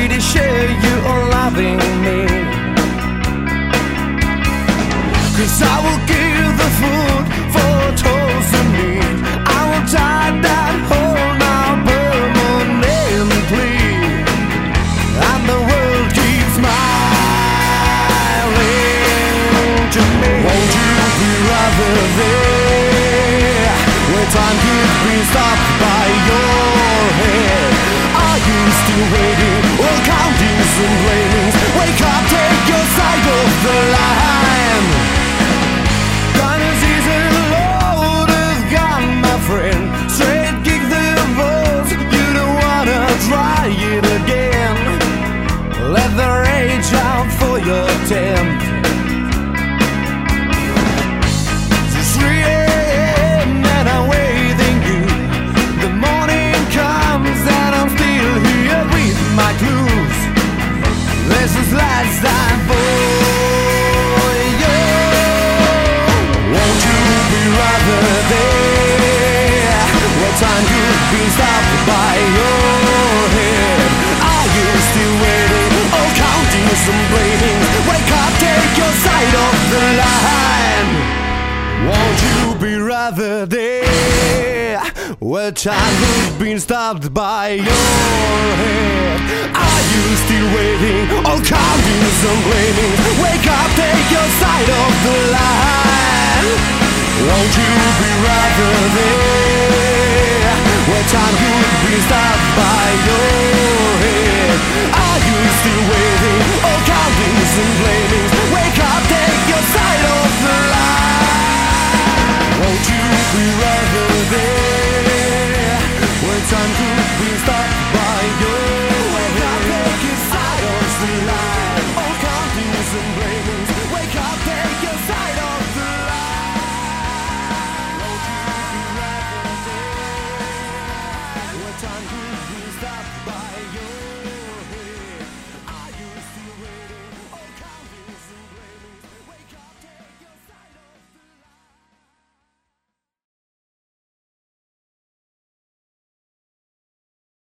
pretty sure you are loving me. 'Cause I will give the food for those who need. I will tie that hole now permanently, and the world keeps smiling to me. Won't you be rather there, where time could be stopped by your head? Are you still waiting, or counting some blamings? Wake up, take your side of the line. Diners is a load of gun, my friend. Straight kick the balls, you don't wanna try it again. Let the rage out for your tempt. It's 3 a.m. and I'm waiting you. The morning comes and I'm still here with my clues. This is last time for you. Won't you be rather there, where time could be stopped by your head? Are you still waiting, or counting some blaming? Wake up, take your side off the line. Won't you be rather there, where time could be stopped by your head? Are you still waiting, or counting some blaming? Wake up, take your side off the line. Won't you be rather there, where time could be stopped by your